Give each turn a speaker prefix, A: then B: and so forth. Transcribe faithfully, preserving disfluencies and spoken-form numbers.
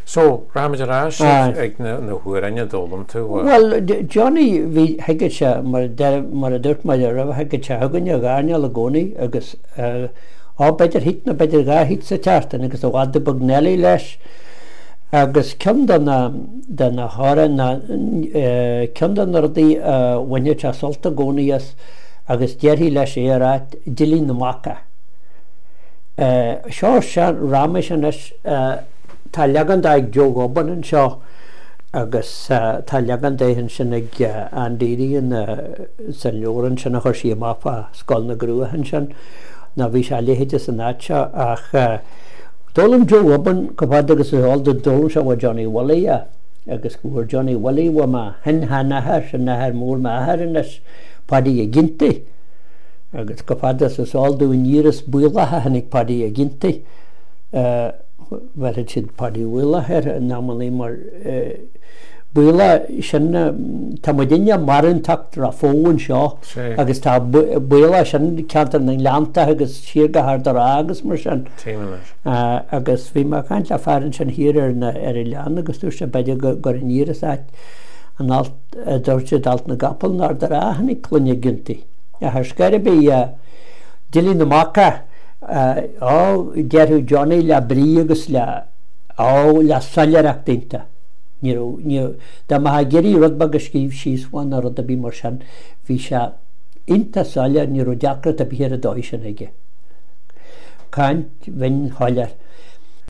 A: So, Ramajaraj,
B: Aye.
A: ag na na huaraine dólam tú.
B: Well, d- Johnny bhí heigid se mar de- mar a dúirt mar a rah heigid se hagann a gáine le gcónaí agus uh, á beidir hit na beidir gá hit sa teartan agus a bhhad bag nelí leis agus cean den na den na hára na uh, cean den rudaí uh, bhaine te solta gcónaías agus dearhí leis é arát dilín na maca. Uh, seo se ráme sin is uh, tá legan ag Joe Goban an seo agus uh, tá legan déhann sin ag uh, an déiríon uh, san leoran sin a chuir sí mapa scoil na grúhan sin na bhí se léhéide san náte ach uh, dólam Joe Goban go bhd agus áil do dólam se bh Johnny Wally a agus gohfuir Johnny Wally bh ma hen hanathe sin nathe mór maithar in is padí a ginti agus go bhd is áil do níras builathe hanig padí a ginti uh, Verið siad padí bhuiile her námaní mar bhuiile sin tá muidirne marin tacht ra fóin seo agus tá bhuiile sin ceantar na leanta agus siar go thar agus mar sin agus bhí mar caiint le fearann sin hir ar na ar i lean agus dúir se beidir gur an níras áit an dúirt siad alt na gapal nar dar áhannig clunne ginti. A thar scair bí dilí na maca á dearú Johnny le brí agus le á le salireacht dainte Dá má geirí rud agus cíh síosháin a rud a bí mar sin bhí se inta salir ní deacrat a bhíar a dóis sin aige. Caint bhain háilear